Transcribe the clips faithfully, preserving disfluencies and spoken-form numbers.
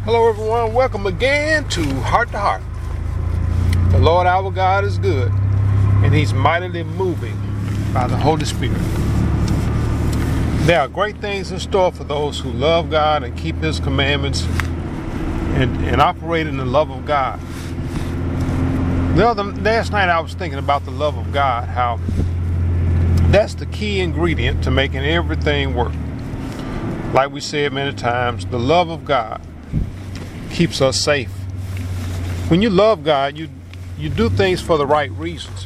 Hello everyone, welcome again to Heart to Heart. The Lord our God is good, and He's mightily moving by the Holy Spirit. There are great things in store for those who love God and keep His commandments and, and operate in the love of God. The other last night I was thinking about the love of God, how that's the key ingredient to making everything work. Like we said many times, the love of God keeps us safe. When you love God, you you do things for the right reasons.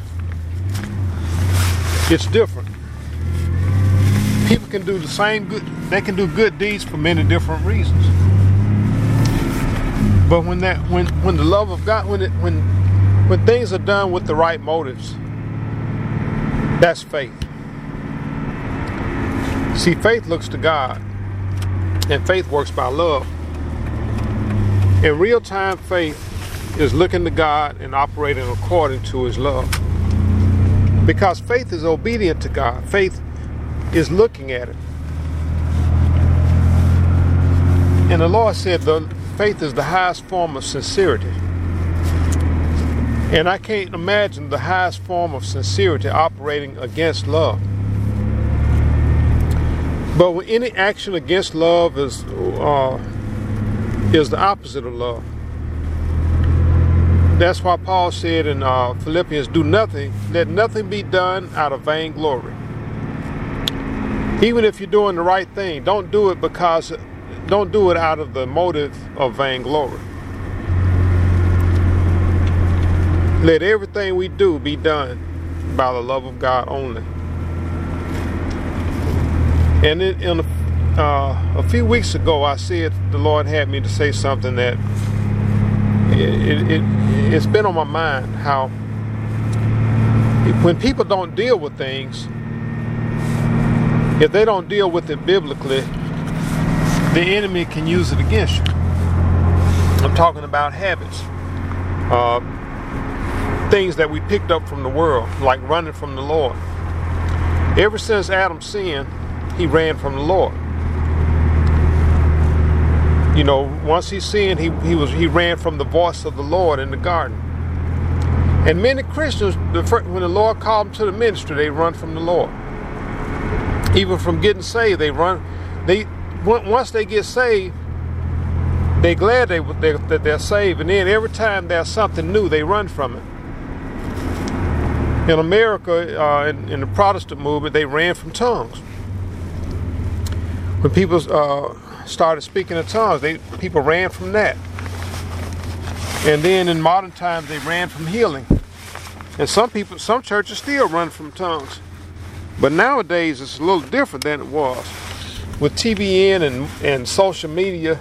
It's different. People can do the same good, they can do good deeds for many different reasons. But when that when when the love of God, when it when when things are done with the right motives, that's faith. See, faith looks to God, and faith works by love. In real-time, faith is looking to God and operating according to His love. Because faith is obedient to God. Faith is looking at it. And the Lord said the faith is the highest form of sincerity. And I can't imagine the highest form of sincerity operating against love. But when any action against love is uh, is the opposite of love. That's why Paul said in uh, Philippians, do nothing, let nothing be done out of vainglory. Even if you're doing the right thing, don't do it because, don't do it out of the motive of vainglory. Let everything we do be done by the love of God only. And in, in a Uh, a few weeks ago, I said the Lord had me to say something that it, it, it's been on my mind, how when people don't deal with things, if they don't deal with it biblically, the enemy can use it against you. I'm talking about habits, uh, things that we picked up from the world, like running from the Lord. Ever since Adam sinned, he ran from the Lord. You know, once he sinned, he, he was he ran from the voice of the Lord in the garden. And many Christians, the first, when the Lord called them to the ministry, they run from the Lord. Even from getting saved, they run. They once they get saved, they're glad they, they that they're saved, and then every time there's something new, they run from it. In America, uh, in, in the Protestant movement, they ran from tongues. When people uh, started speaking in tongues, they people ran from that. And then in modern times, they ran from healing. And some people, some churches still run from tongues. But nowadays, it's a little different than it was. With T B N and, and social media,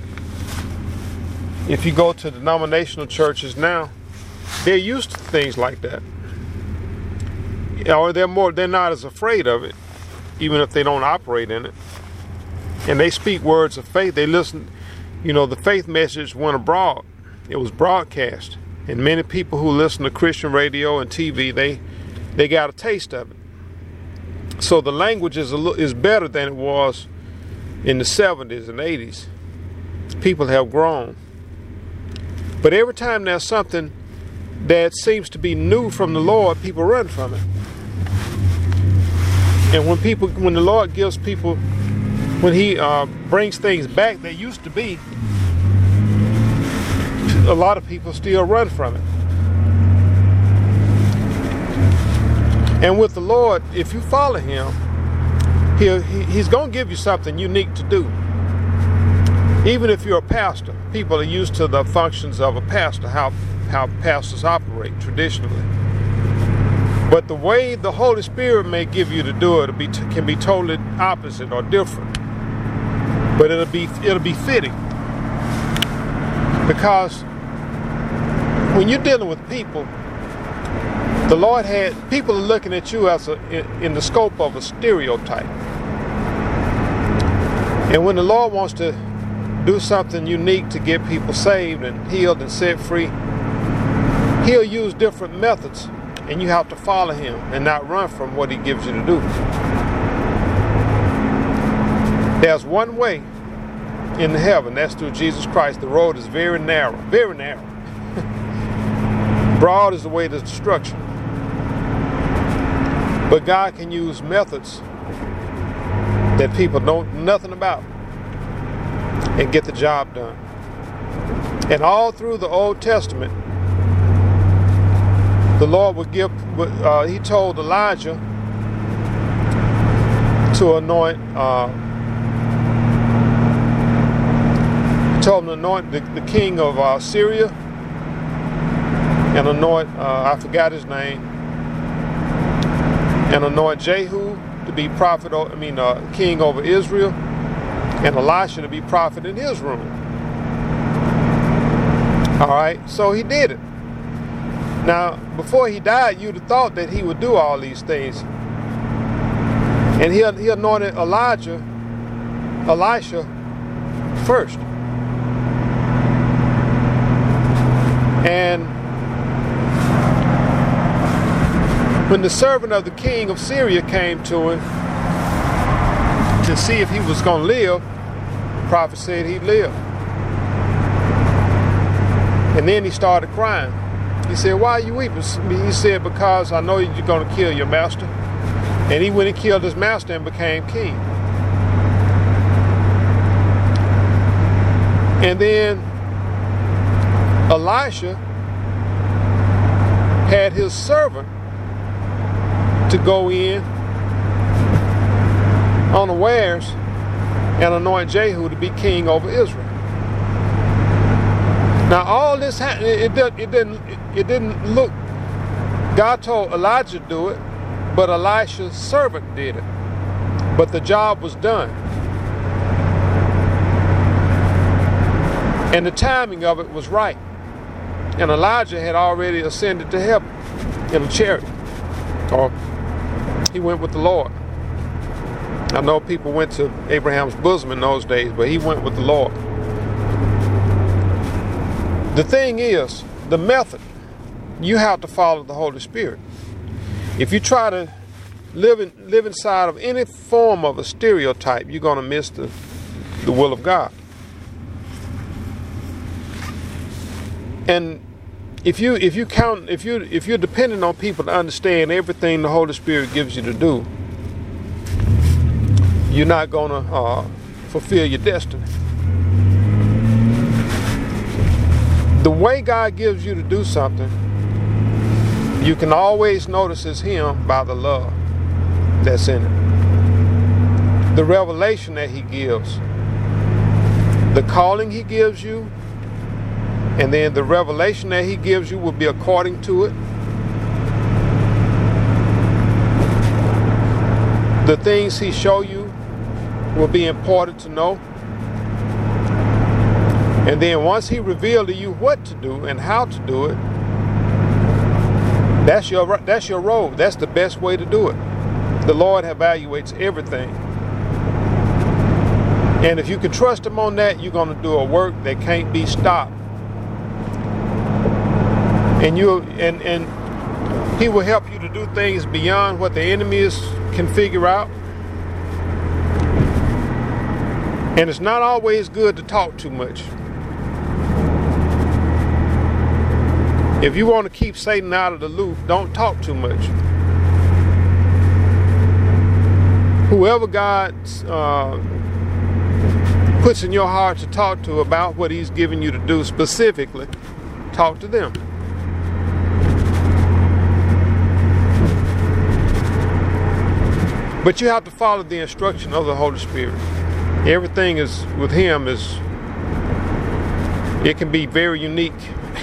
if you go to denominational churches now, they're used to things like that. Or they're more, they're not as afraid of it, even if they don't operate in it. And they speak words of faith. They listen, you know, the faith message went abroad. It was broadcast. And many people who listen to Christian radio and T V, they they got a taste of it. So the language is, a little, is better than it was in the seventies and eighties. People have grown. But every time there's something that seems to be new from the Lord, people run from it. And when people, when the Lord gives people, when He uh, brings things back that used to be, a lot of people still run from it. And with the Lord, if you follow Him, he'll, he, He's going to give you something unique to do. Even if you're a pastor, people are used to the functions of a pastor, how, how pastors operate traditionally. But the way the Holy Spirit may give you to do it be, can be totally opposite or different. But it'll be it'll be fitting, because when you're dealing with people, the Lord had people are looking at you as a, in, in the scope of a stereotype. And when the Lord wants to do something unique to get people saved and healed and set free, He'll use different methods, and you have to follow Him and not run from what He gives you to do. There's one way in heaven. That's through Jesus Christ. The road is very narrow, very narrow. Broad is the way to destruction. But God can use methods that people know nothing about and get the job done. And all through the Old Testament, the Lord would give, uh, he told Elijah to anoint, uh, he told him to anoint the, the king of uh, Syria and anoint, uh, I forgot his name, and anoint Jehu to be prophet, I mean, uh, king over Israel, and Elisha to be prophet in his room. All right, so he did it. Now, before he died, you'd have thought that he would do all these things. And he, he anointed Elijah, Elisha first. And when the servant of the king of Syria came to him to see if he was going to live, the prophet said he'd live. And then he started crying. He said, "Why are you weeping?" He said, "Because I know you're going to kill your master." And he went and killed his master and became king. And then Elisha had his servant to go in unawares and anoint Jehu to be king over Israel. Now all this happened, it, it, it didn't it didn't look, God told Elijah to do it, but Elisha's servant did it. But the job was done. And the timing of it was right. And Elijah had already ascended to heaven in a chariot. Or he went with the Lord. I know people went to Abraham's bosom in those days, but he went with the Lord. The thing is, the method, you have to follow the Holy Spirit. If you try to live in, live inside of any form of a stereotype, you're going to miss the, the will of God. And if you if you count if you if you're dependent on people to understand everything the Holy Spirit gives you to do, you're not going to uh, fulfill your destiny. The way God gives you to do something, you can always notice it's Him by the love that's in it. The revelation that He gives, the calling He gives you, and then the revelation that He gives you will be according to it. The things He show you will be important to know. And then once He revealed to you what to do and how to do it, that's your that's your road. That's the best way to do it. The Lord evaluates everything. And if you can trust Him on that, you're going to do a work that can't be stopped. And you and and He will help you to do things beyond what the enemies can figure out. And it's not always good to talk too much. If you want to keep Satan out of the loop, don't talk too much. Whoever God uh, puts in your heart to talk to about what He's given you to do specifically, talk to them. But you have to follow the instruction of the Holy Spirit. Everything is with Him is, it can be very unique.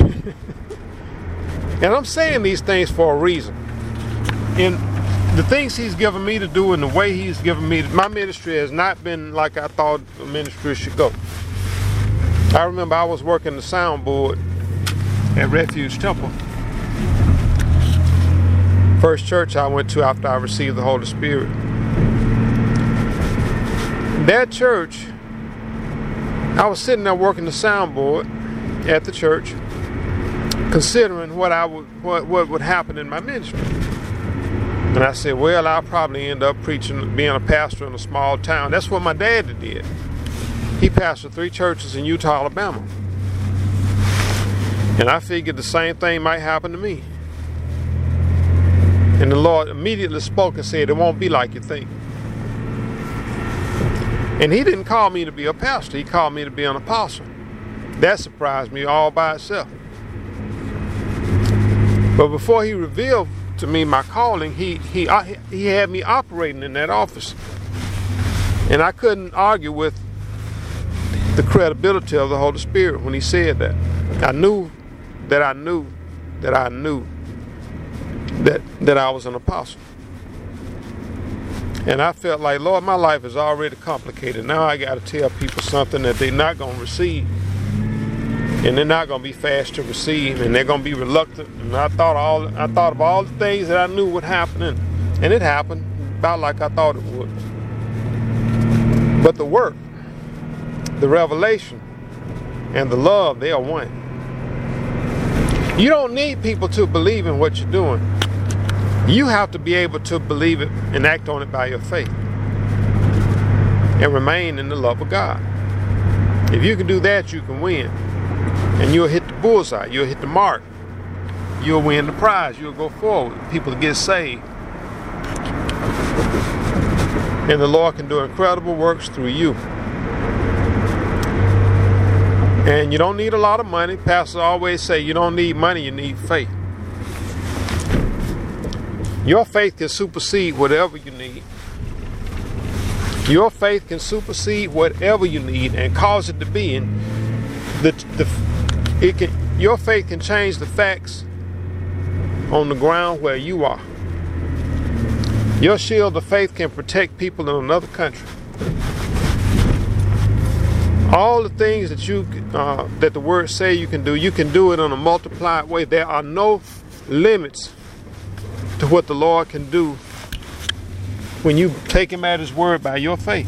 And I'm saying these things for a reason. And the things He's given me to do and the way He's given me, my ministry has not been like I thought a ministry should go. I remember I was working the soundboard at Refuge Temple. First church I went to after I received the Holy Spirit. That church, I was sitting there working the soundboard at the church, considering what I would what, what would happen in my ministry. And I said, well, I'll probably end up preaching, being a pastor in a small town. That's what my daddy did. He pastored three churches in Utah, Alabama. And I figured the same thing might happen to me. And the Lord immediately spoke and said, it won't be like you think. And he didn't call me to be a pastor. He called me to be an apostle. That surprised me all by itself. But before he revealed to me my calling, he, he, I, he had me operating in that office. And I couldn't argue with the credibility of the Holy Spirit when he said that. I knew that I knew that I knew that, that I was an apostle. And I felt like, Lord, my life is already complicated. Now I got to tell people something that they're not going to receive. And they're not going to be fast to receive. And they're going to be reluctant. And I thought all I thought of all the things that I knew would happen. And, and it happened about like I thought it would. But the work, the revelation, and the love, they are one. You don't need people to believe in what you're doing. You have to be able to believe it and act on it by your faith. And remain in the love of God. If you can do that, you can win. And you'll hit the bullseye. You'll hit the mark. You'll win the prize. You'll go forward. People get saved. And the Lord can do incredible works through you. And you don't need a lot of money. Pastors always say you don't need money, you need faith. Your faith can supersede whatever you need. Your faith can supersede whatever you need and cause it to be. And the, the, it can, your faith can change the facts on the ground where you are. Your shield of faith can protect people in another country. All the things that you uh, that the word say you can do, you can do it in a multiplied way. There are no limits to what the Lord can do when you take him at his word by your faith.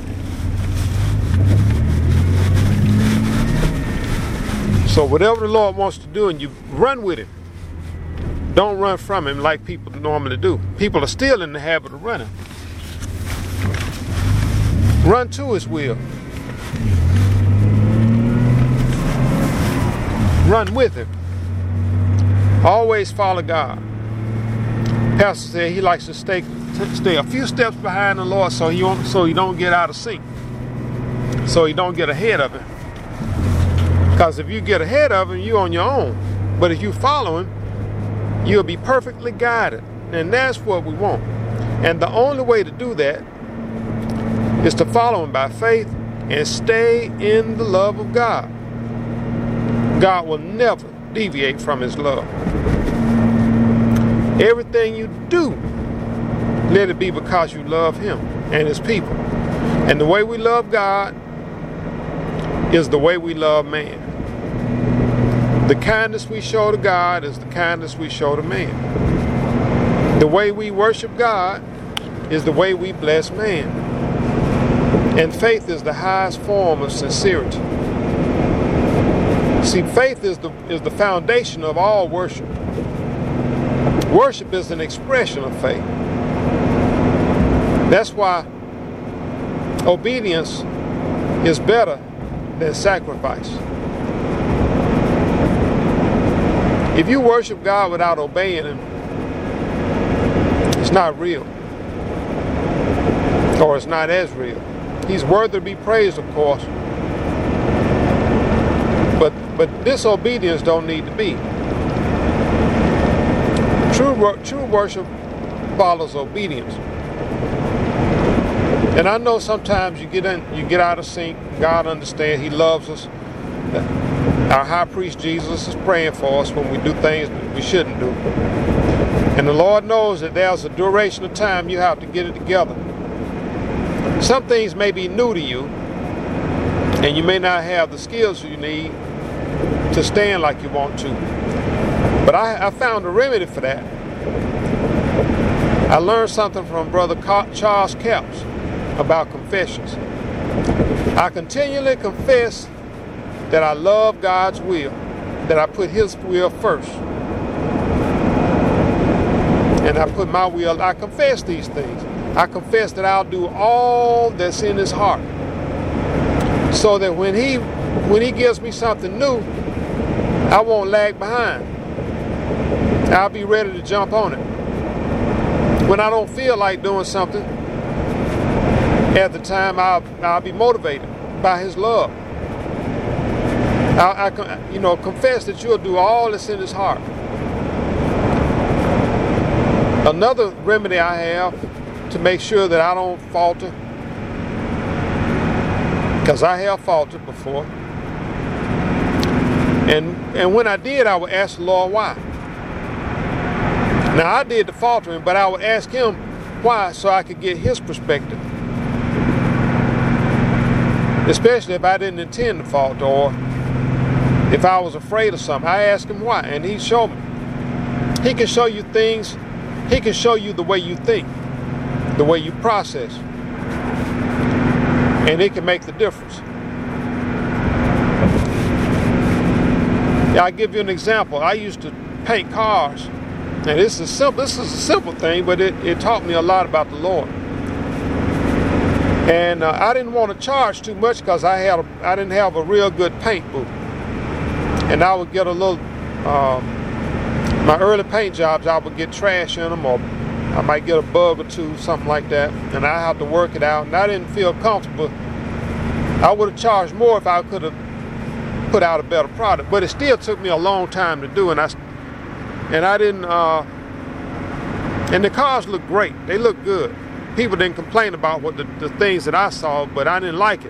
So whatever the Lord wants to do, and you run with him. Don't run from him like people normally do. People are still in the habit of running. Run to his will. Run with him. Always follow God. Pastor said he likes to stay stay a few steps behind the Lord so he don't, so he don't get out of sync. So he don't get ahead of him. Because if you get ahead of him, you're on your own. But if you follow him, you'll be perfectly guided. And that's what we want. And the only way to do that is to follow him by faith and stay in the love of God. God will never deviate from his love. Everything you do, let it be because you love him and his people. And the way we love God is the way we love man. The kindness we show to God is the kindness we show to man. The way we worship God is the way we bless man. And faith is the highest form of sincerity. See, faith is the, is the foundation of all worship. Worship is an expression of faith. That's why obedience is better than sacrifice. If you worship God without obeying him, it's not real. Or it's not as real. He's worthy to be praised, of course. But but disobedience don't need to be. True, true worship follows obedience. And I know sometimes you get in, you get out of sync. God understands. He loves us. Our high priest Jesus is praying for us when we do things that we shouldn't do. And the Lord knows that there's a duration of time you have to get it together. Some things may be new to you, and you may not have the skills you need to stand like you want to. But I, I found a remedy for that. I learned something from Brother Charles Capps about confessions. I continually confess that I love God's will, that I put his will first. And I put my will, I confess these things. I confess that I'll do all that's in his heart so that when he when he gives me something new, I won't lag behind. I'll be ready to jump on it. When I don't feel like doing something at the time, I'll, I'll be motivated by his love. I, I, you know, confess that you'll do all that's in his heart. Another remedy I have to make sure that I don't falter, because I have faltered before, and and when I did, I would ask the Lord why. Now, I did the faltering, but I would ask him why, so I could get his perspective. Especially if I didn't intend to falter, or if I was afraid of something. I asked him why, and he showed me. He can show you things. He can show you the way you think, the way you process, and it can make the difference. I'll give you an example. I used to paint cars. And this is simple. This is a simple thing, but it, it taught me a lot about the Lord. And uh, I didn't want to charge too much because I had a, I didn't have a real good paint booth. And I would get a little. Uh, my early paint jobs, I would get trash in them, or I might get a bug or two, something like that, and I have to work it out. And I didn't feel comfortable. I would have charged more if I could have put out a better product, but it still took me a long time to do, and I. And I didn't, uh, and the cars look great. They look good. People didn't complain about what the, the things that I saw, but I didn't like it.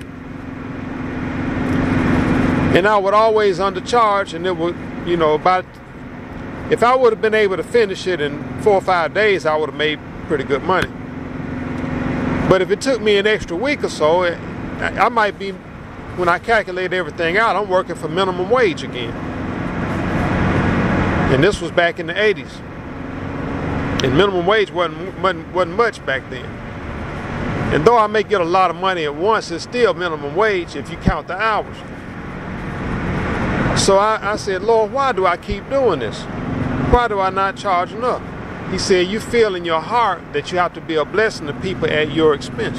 And I would always undercharge, and it would, you know, about, if I would have been able to finish it in four or five days, I would have made pretty good money. But if it took me an extra week or so, it, I might be, when I calculate everything out, I'm working for minimum wage again. And this was back in the eighties. And minimum wage wasn't, wasn't, wasn't much back then. And though I may get a lot of money at once, it's still minimum wage if you count the hours. So I, I said, Lord, why do I keep doing this? Why do I not charge enough? He said, you feel in your heart that you have to be a blessing to people at your expense.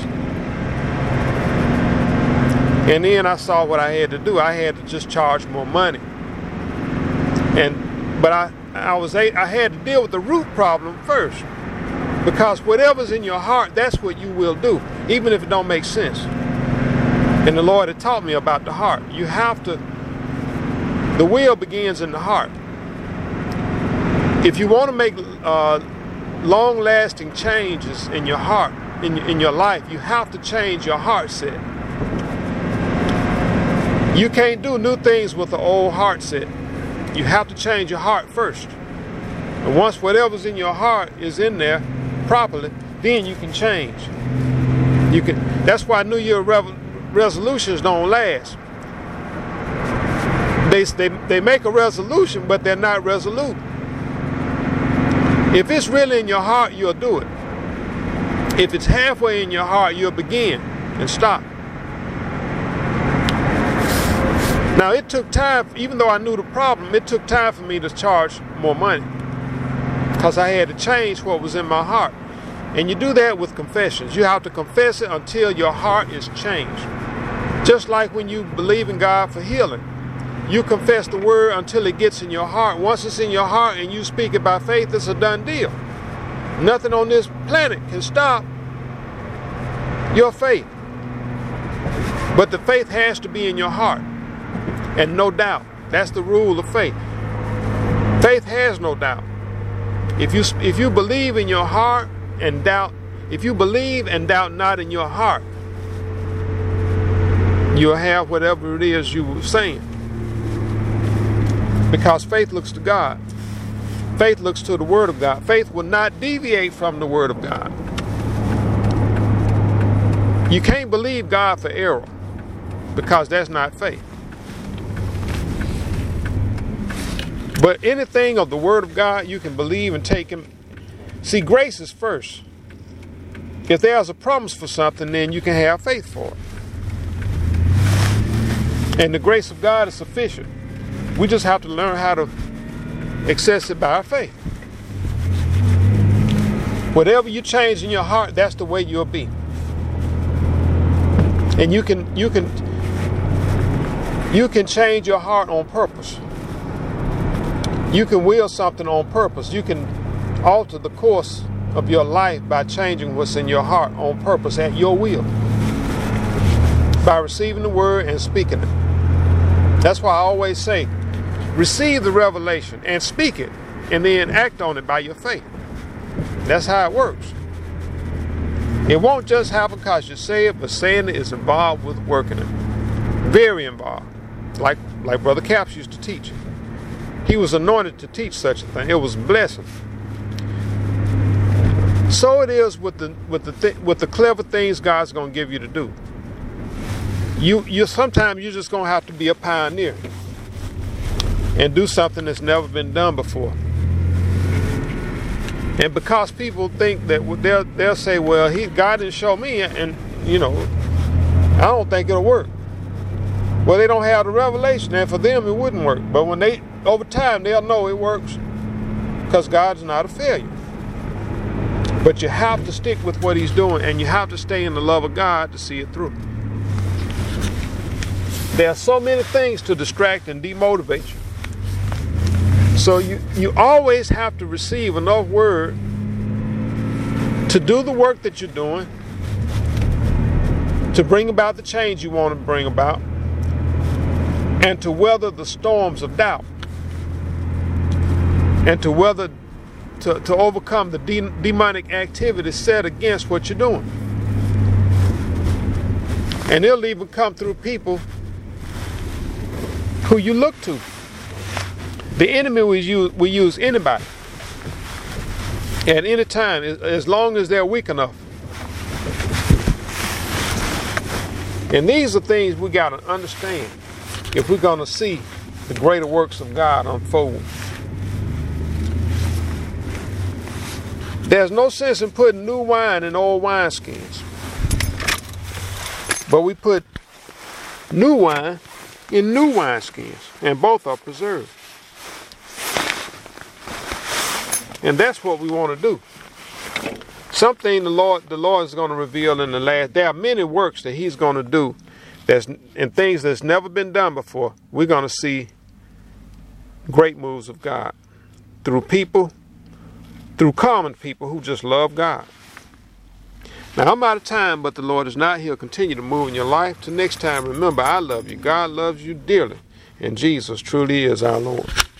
And then I saw what I had to do. I had to just charge more money. And But I, I was I had to deal with the root problem first, because whatever's in your heart, that's what you will do, even if it don't make sense. And the Lord had taught me about the heart. You have to. The will begins in the heart. If you want to make uh, long-lasting changes in your heart, in in your life, you have to change your heart set. You can't do new things with the old heart set. You have to change your heart first. And once whatever's in your heart is in there properly, then you can change. You can. That's why New Year rev- resolutions don't last. They, they, they make a resolution, but they're not resolute. If it's really in your heart, you'll do it. If it's halfway in your heart, you'll begin and stop. Now, it took time, even though I knew the problem, it took time for me to charge more money, because I had to change what was in my heart. And you do that with confessions. You have to confess it until your heart is changed. Just like when you believe in God for healing. You confess the word until it gets in your heart. Once it's in your heart and you speak it by faith, it's a done deal. Nothing on this planet can stop your faith. But the faith has to be in your heart. And no doubt. That's the rule of faith. Faith has no doubt. If you if you believe in your heart and doubt, if you believe and doubt not in your heart, you'll have whatever it is you were saying. Because faith looks to God. Faith looks to the Word of God. Faith will not deviate from the Word of God. You can't believe God for error, because that's not faith. But anything of the Word of God, you can believe and take Him. See, grace is first. If there's a promise for something, then you can have faith for it. And the grace of God is sufficient. We just have to learn how to access it by our faith. Whatever you change in your heart, that's the way you'll be. And you can you can You can change your heart on purpose. You can will something on purpose. You can alter the course of your life by changing what's in your heart on purpose at your will. By receiving the word and speaking it. That's why I always say, receive the revelation and speak it, and then act on it by your faith. That's how it works. It won't just happen because you say it, but saying it is involved with working it. Very involved. Like, like Brother Capps used to teach. He was anointed to teach such a thing. It was a blessing. So it is with the with the th- with the clever things God's going to give you to do. You you sometimes you're just going to have to be a pioneer and do something that's never been done before. And because people think that they'll they'll say, well, he God didn't show me, and you know, I don't think it'll work. Well, they don't have the revelation, and for them it wouldn't work. But when they over time they'll know it works, because God's not a failure. But you have to stick with what He's doing, and you have to stay in the love of God to see it through. There are so many things to distract and demotivate you. So you, you always have to receive enough word to do the work that you're doing, to bring about the change you want to bring about, and to weather the storms of doubt, and to weather to, to overcome the de- demonic activity set against what you're doing. And it'll even come through people who you look to. The enemy will use, will use anybody at any time, as long as they're weak enough. And these are things we got to understand if we're going to see the greater works of God unfold. There's no sense in putting new wine in old wineskins, but we put new wine in new wineskins, and both are preserved. And that's what we want to do. Something the Lord, the Lord is going to reveal in the last. There are many works that He's going to do, that's and things that's never been done before. We're going to see great moves of God through people, through common people who just love God. Now, I'm out of time, but the Lord is not. He'll continue to move in your life. Till next time, remember, I love you. God loves you dearly, and Jesus truly is our Lord.